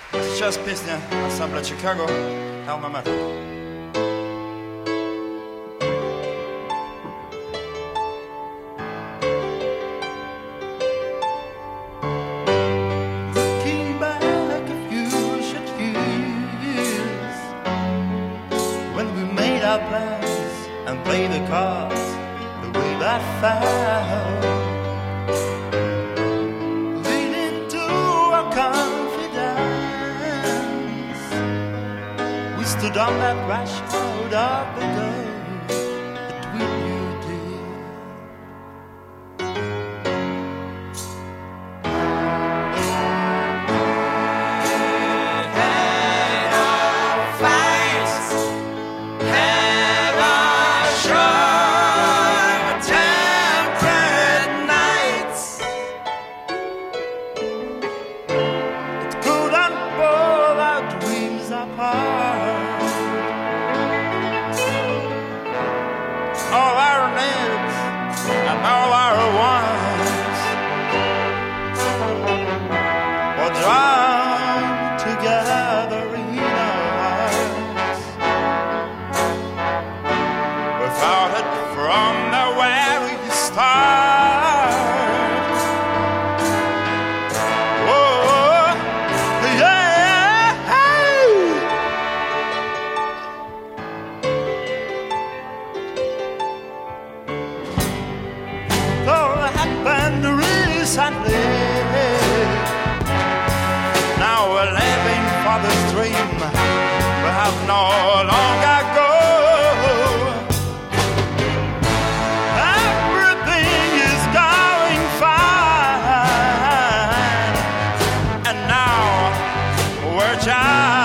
Сейчас песня ансамбля Chicago Alma Mater. Looking back a few short years when we made our plans and played the cards the way that fell, leading to our confidence. We stood on that threshold of the day that we knew dear. All our needs and all our wants were drawn together in our hearts. We fought it from the very start. Oh, yeah. All happened recently. Now we're living for this dream we have no longer ago. Everything is going fine, and now we're just